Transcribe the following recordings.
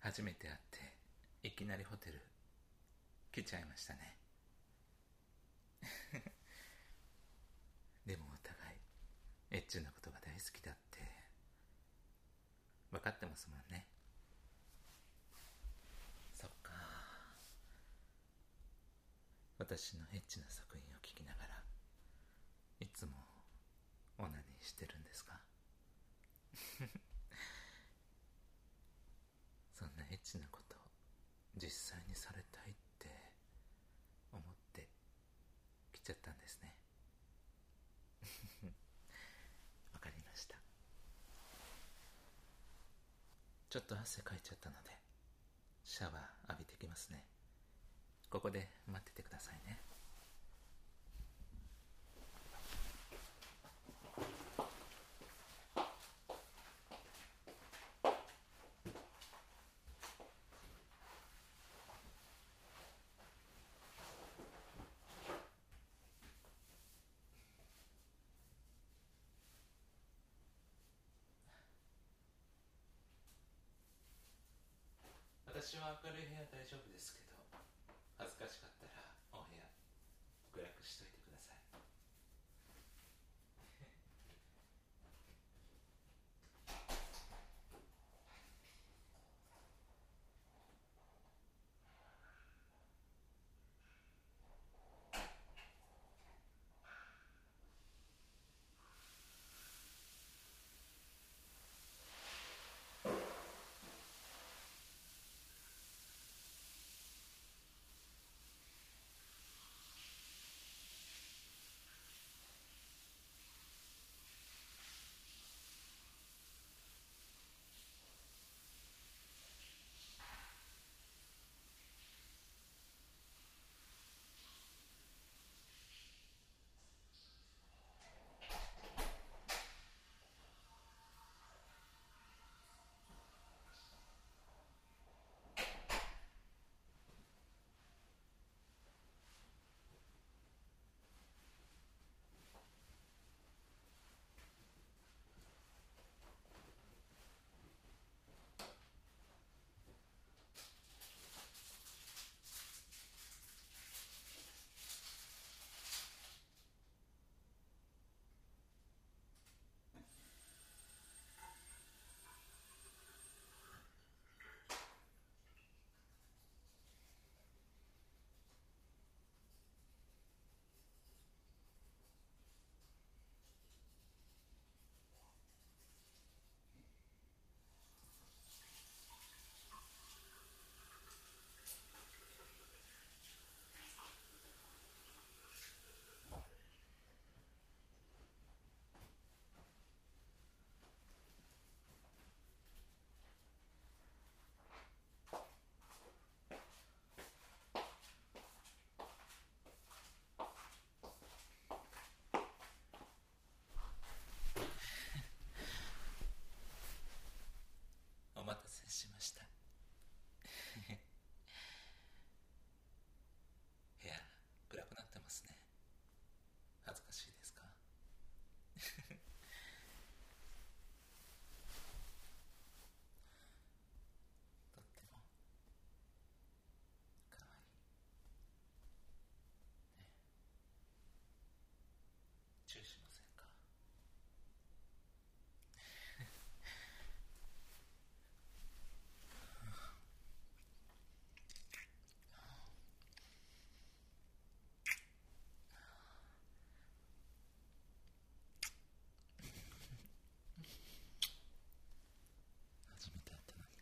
初めて会っていきなりホテル来ちゃいましたね。でもお互いエッチなことが大好きだって分かってますもんね。そっか。私のエッチな作品を聞きながらいつもオナニーしてるんですか？そんなエッチなこと実際にされたいって思って来ちゃったんですね。わかりました。ちょっと汗かいちゃったのでシャワー浴びてきますね。ここで待っててくださいね。私は明るい部屋大丈夫ですけど、恥ずかしかったらお部屋暗くしといてください。お待たせしました。部屋暗くなってますね。恥ずかしいですか？とってもかわいい、ね、チューしませんか？初めて会ったのに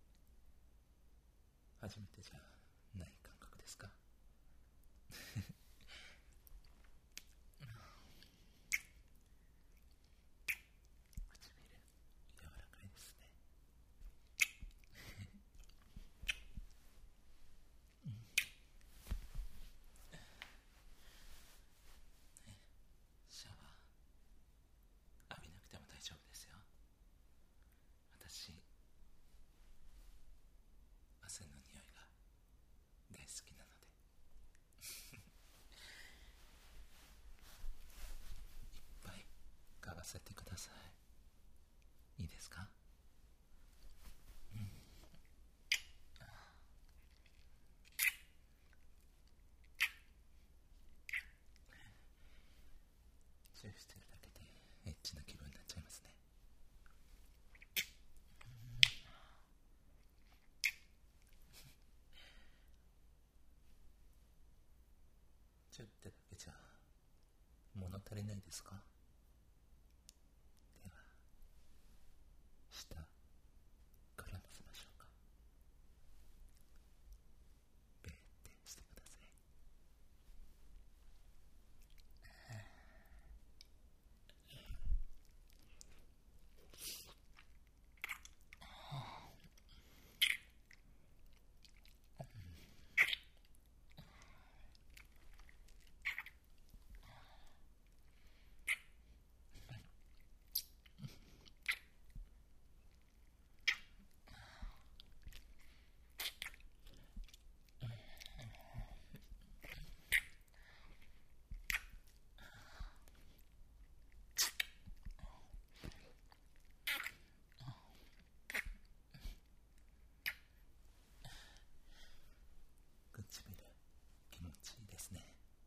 初めてじゃない感覚ですか？唇柔らかいですね。シャワー浴びなくても大丈夫ですよ。私汗の匂いが大好きなのでいっぱい嗅がせてください。いいですか？ 足りないですか？では下から乗せましょうか。ベーってしてください。唇気持ちいいですね。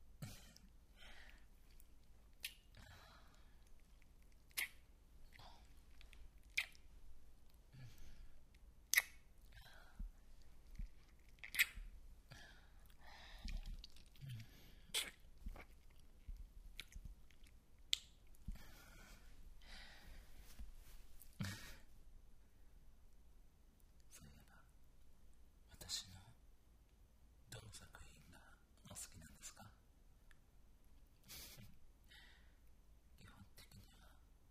そういえば私のどの作品がお好きなんですか？基本的には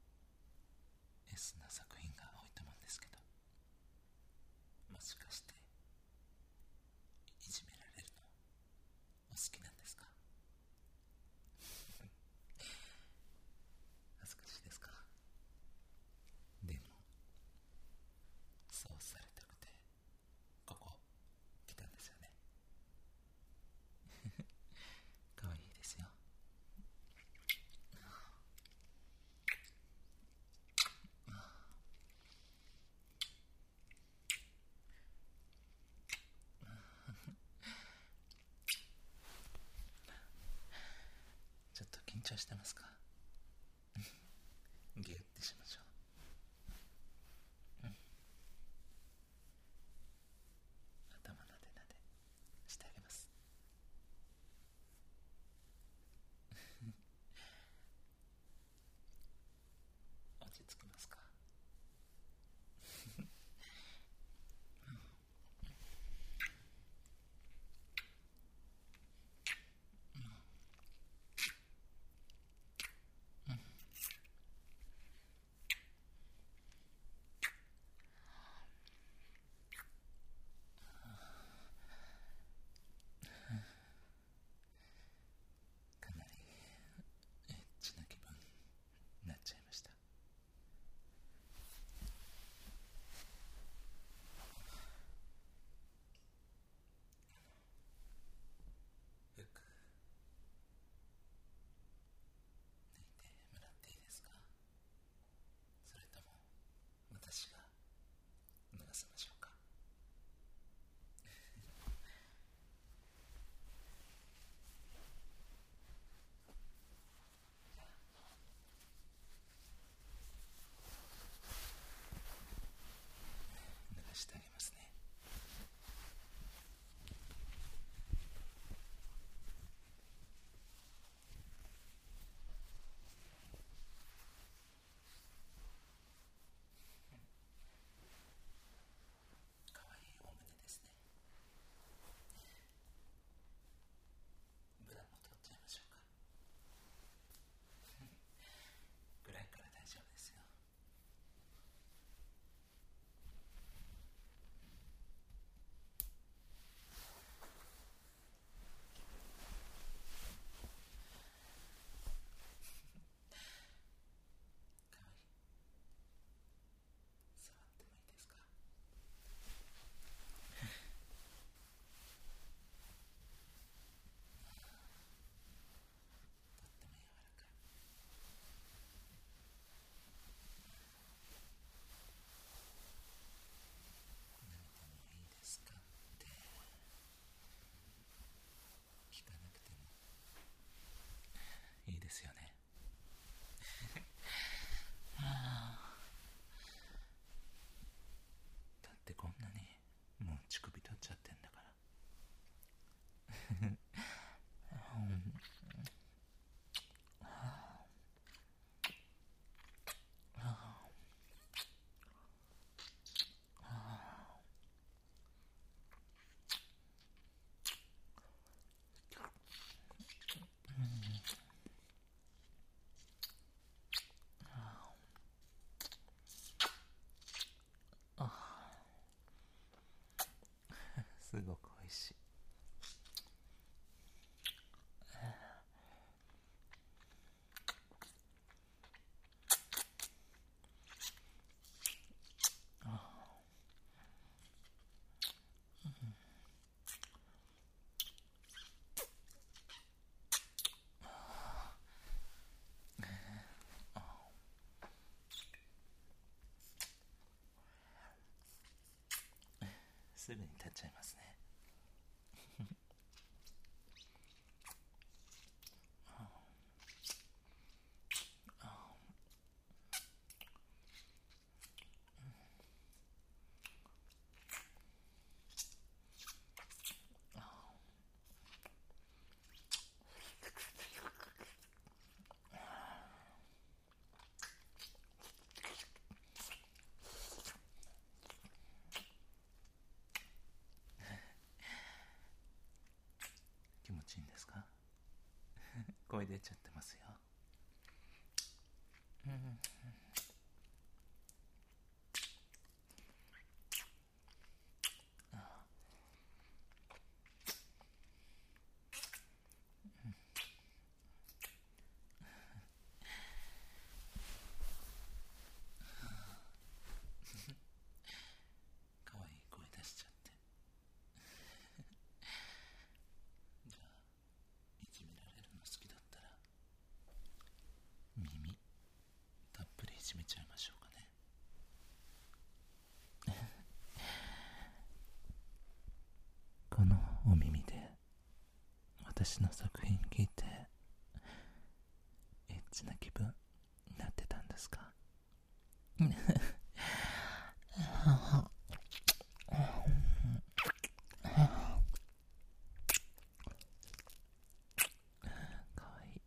S な作品が多いと思うんですけど、もしかしていじめられるのお好きなんですか？恥ずかしいですか？でもそうされたくてここ来たんですよね。かわいいですよ。ちょっと緊張してますか？ギュッてしましょう。頭なでなでしてあげます。落ち着きますか？かなりエッチな気分になっちゃいました。服脱いでもらっていいですか？それとも私が脱がせましょうか？脱がしてあげますね。かわいいお胸ですね。ブラも取っちゃいましょうか？ぐらいから大丈夫ですよ。かわいい。触ってもいいですか？とっても柔らかい。舐めてもいいですかって聞かなくてもいいですよね。だってこんなにもう乳首取っちゃってんだから。 すごく美味しい。すぐに立っちゃいますね。気持ちいいんですか？声出ちゃってますよ。かわいい声出しちゃって。じゃあいじめられるの好きだったら耳たっぷりいじめちゃいましょうかね。このお耳で私の作品聞いてエッチな気分になってたんですか？かわいい。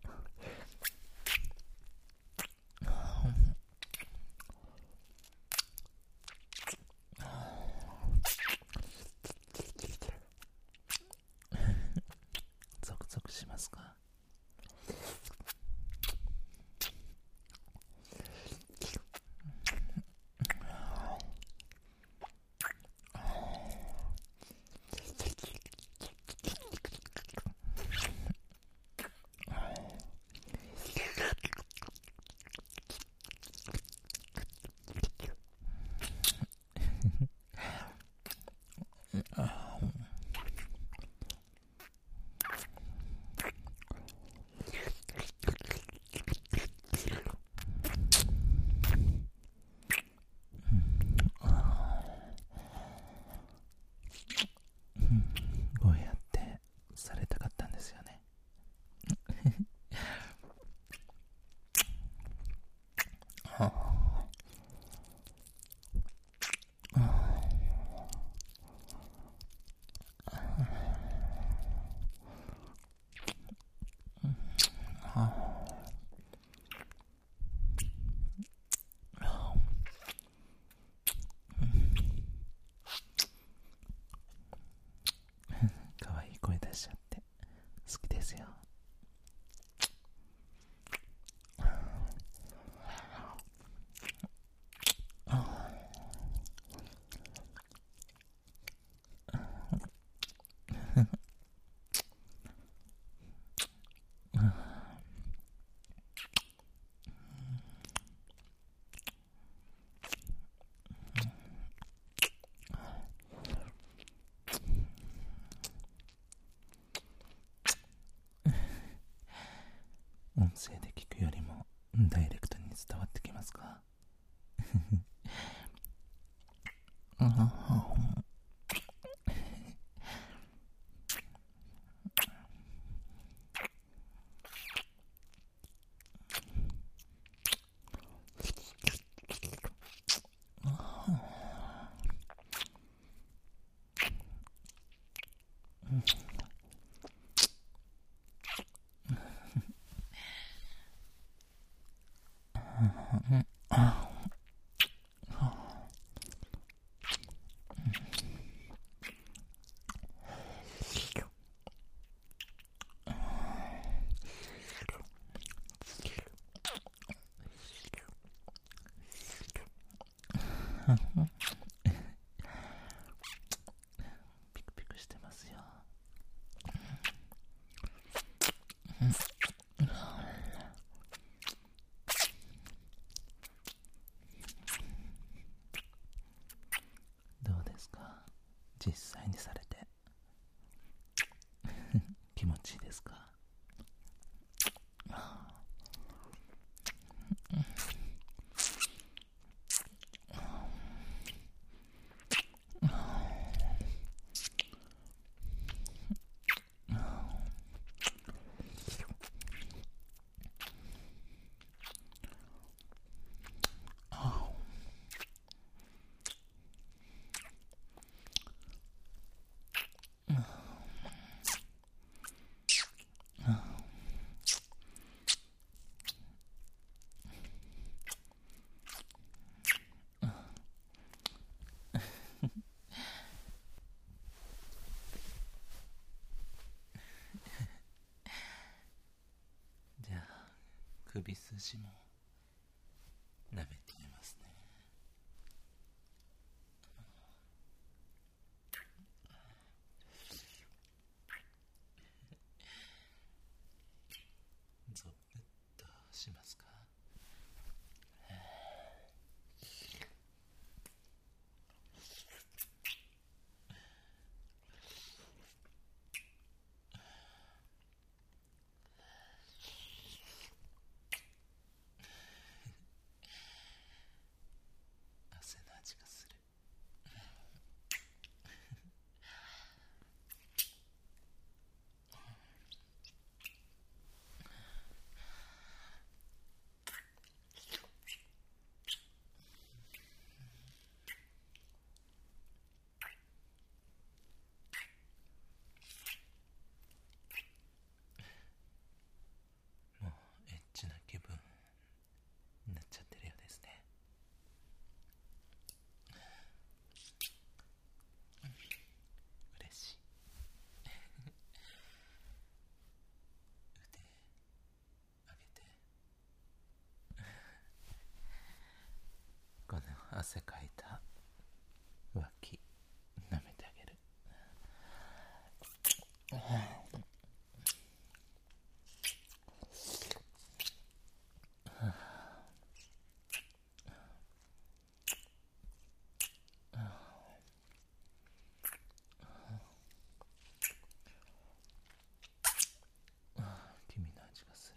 ゾクゾクしますか？こうやってされたかったんですよね。かわいい声出しちゃって好きですよ。音声で聞くよりもダイレクトに伝わってきますか？ピ実際にされて気持ちいいですか？じゃあ首筋も舐めてみますね。ゾクッとしますか？汗の味がする。もうエッチな気分になっちゃってるようですね。嬉しい。腕上げて、この汗かいた脇舐めてあげる。君の味がする。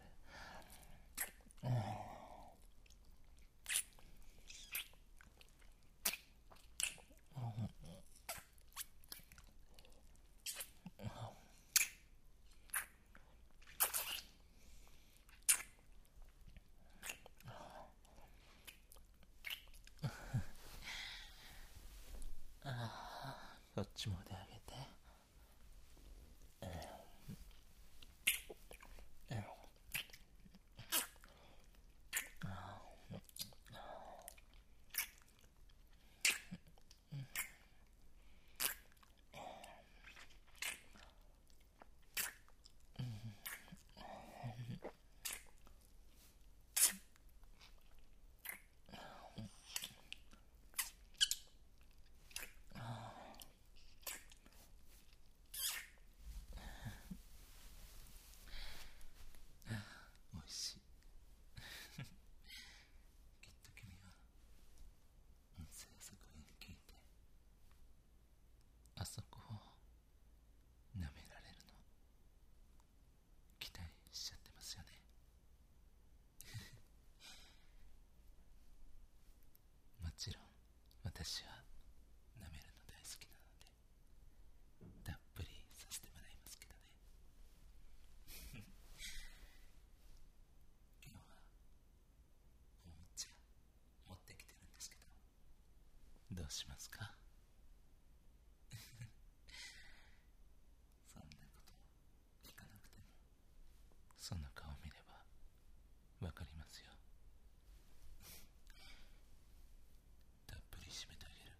こっちも腕上げて。おいしい。きっと君は音声作品聞いてあそこを舐められるの期待しちゃってますよね。もちろん私は舐めるの大好きなのでたっぷりさせてもらいますけどね。今日はおもちゃ持ってきてるんですけど、どうしますか？そんなこと聞かなくてもその顔見ればわかりますよ。たっぷり締めてあげる。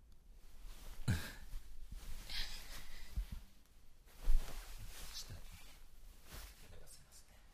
下に流せますね。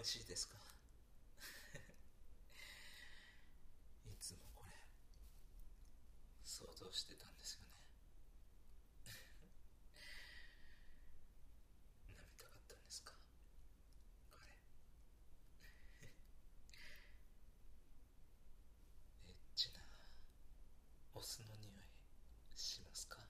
しいですか？いつもこれ想像してたんですよね。舐めたかったんですか、これ。エッチなお酢の匂いしますか？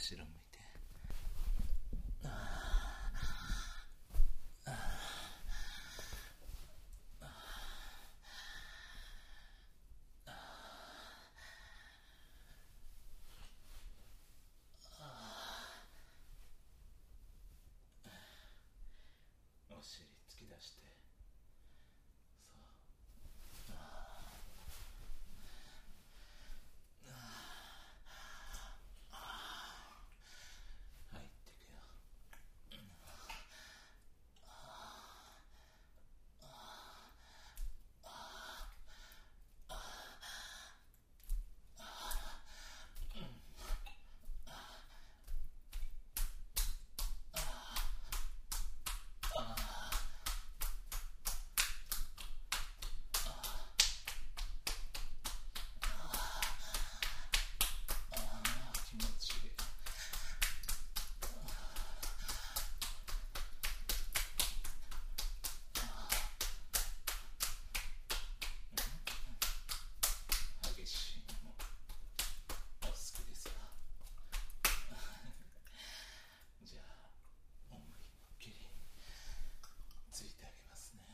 後ろ向いて。お尻突き出して、そう、入ってくよ。気持ちいい。激しいのもお好きですか？じゃあ思いっきりついてあげますね。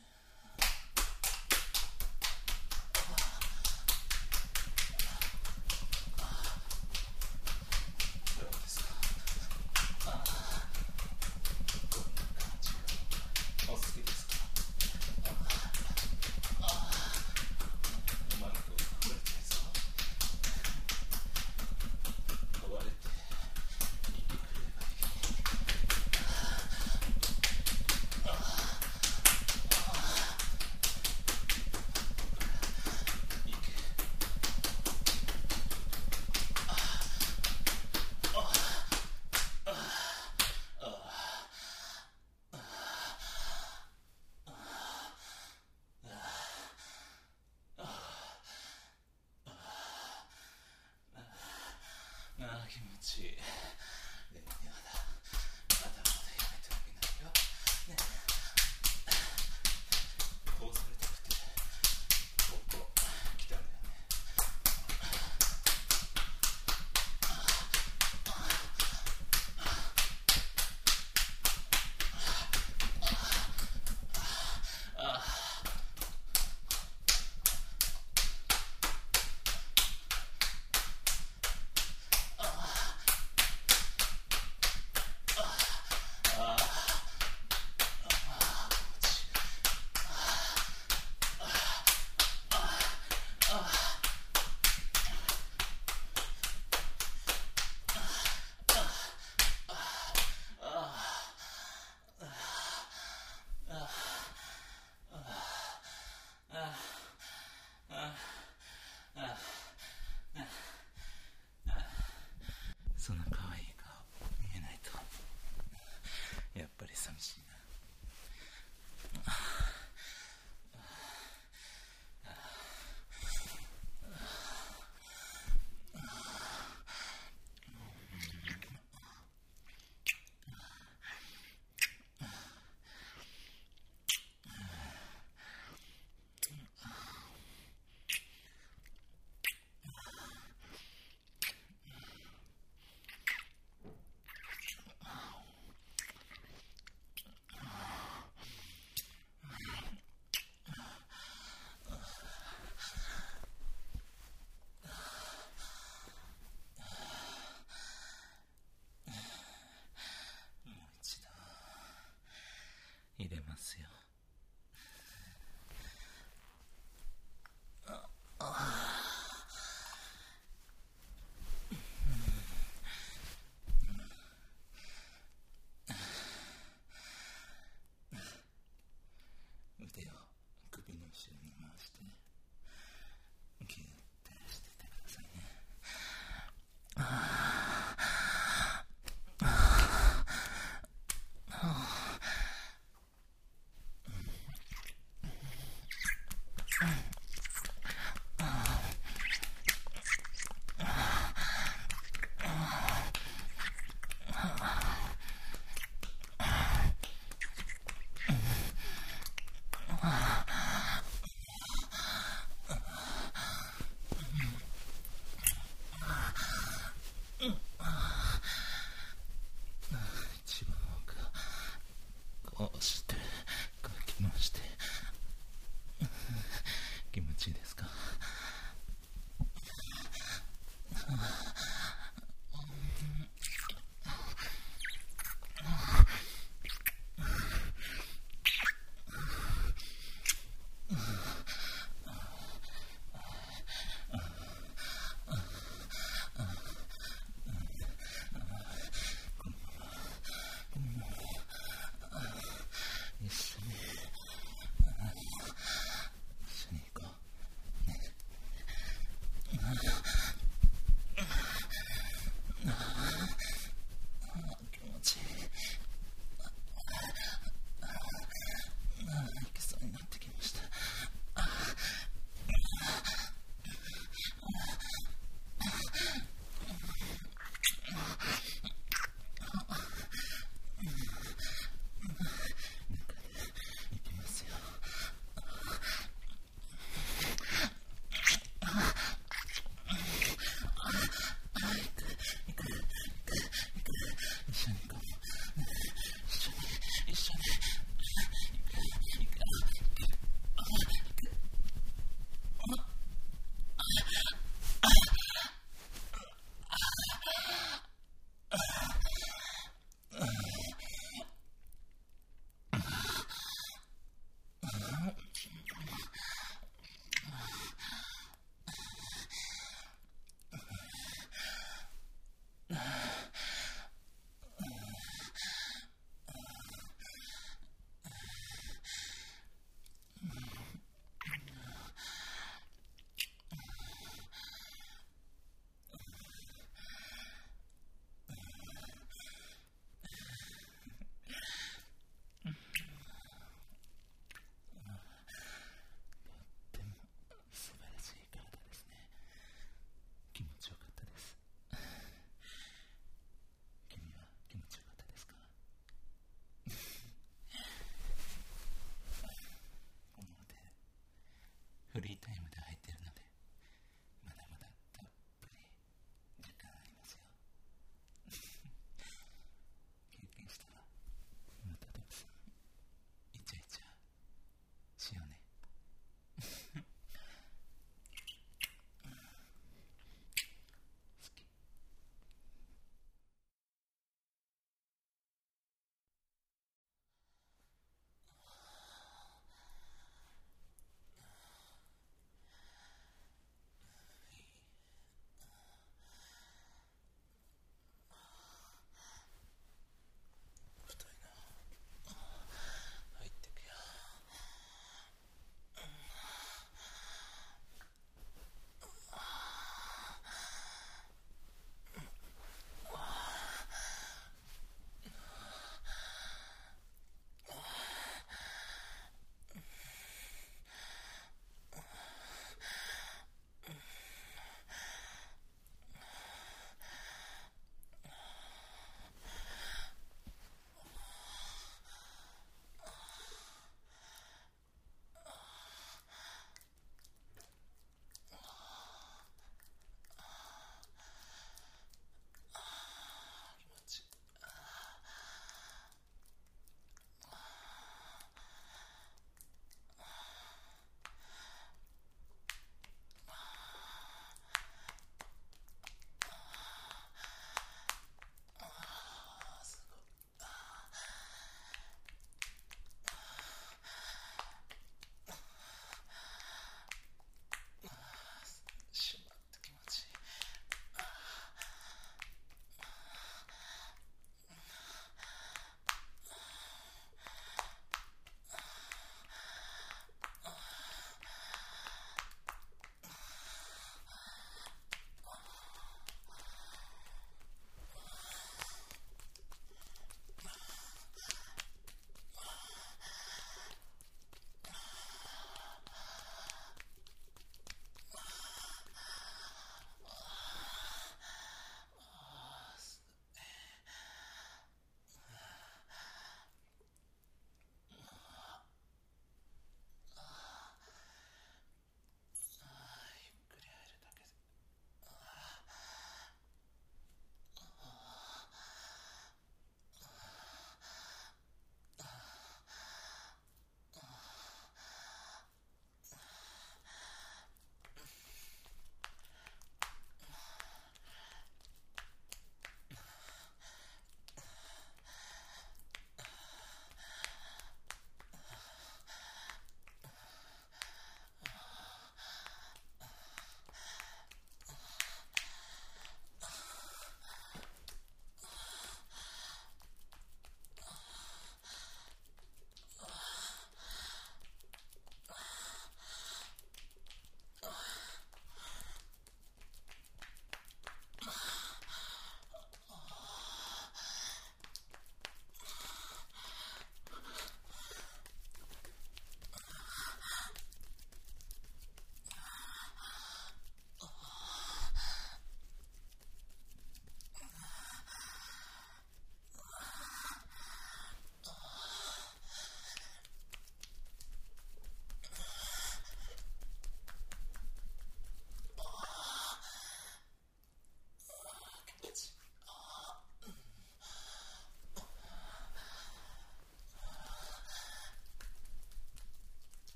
どうですか？こんな感じお好きですか？うまく振れてですか？壊れていてくればいい。いけ。気持ちいい。でもやだ、まだまだやめてあげないよね。